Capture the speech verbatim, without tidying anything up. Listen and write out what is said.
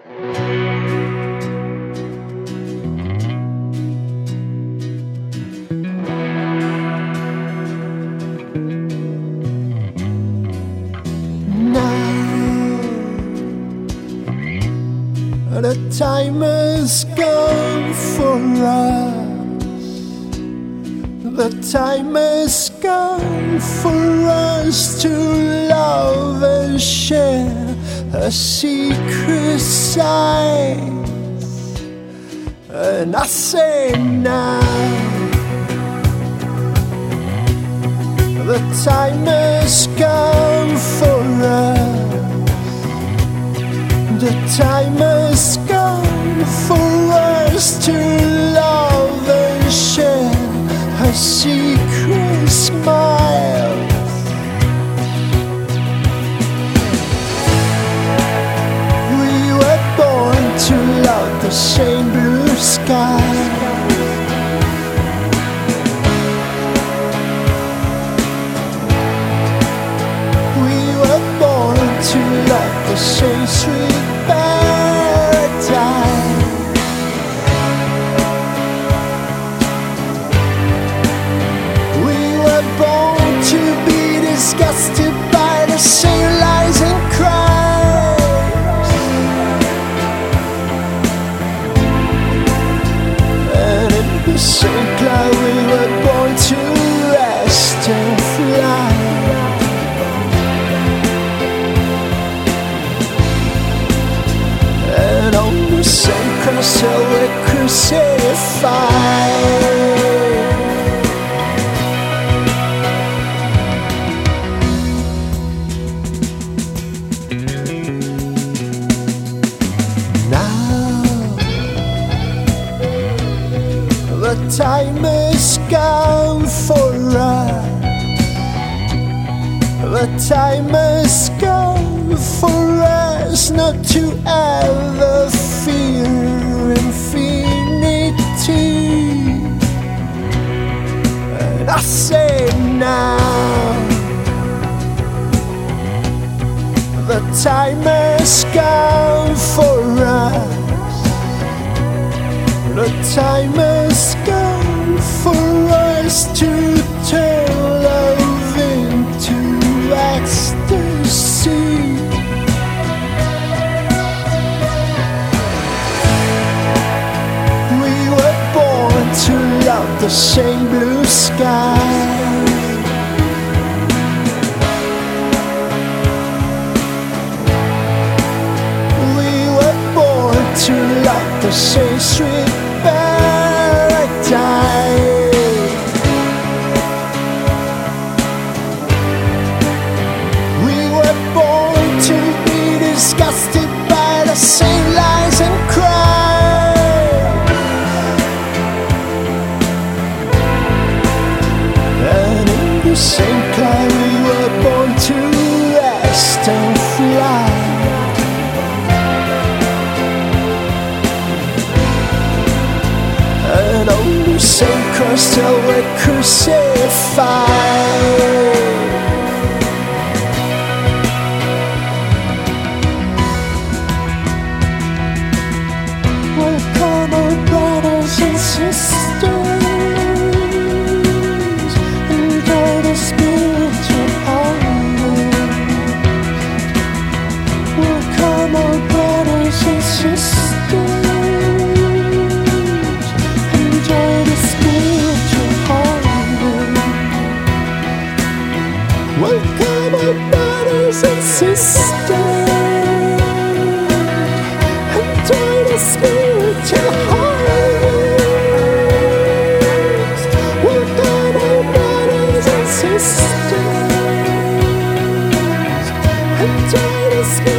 The time has come for us. The time has come for us to love and share a secret sight. And I say now, the time has come for us. The time has come for us to love and share a secret smile. We were born to love the same blue sky. We were born to love the same sweet paradise. We were born to be disgusted by the same lies and crimes. And in the same cloud we were born to rest and fly. And on the same cross hell we're crucified. The time has come for us. The time has come for us not to ever fear infinity. And I say now, the time has come for us. The time has come for us to turn love into ecstasy. We were born to love the same blue sky. We were born to love the same sweet paradise. We were born to be disgusted by the same lies and crimes. And in the same cloud we were born to rest and fly. And on the same cross till we're crucified. Welcome, our brothers and sisters, enjoy the spiritual harvest. Welcome, our brothers and sisters. Welcome, our brothers and sisters, enjoy the spiritual harvest. Welcome, our brothers and sisters, enjoy the spiritual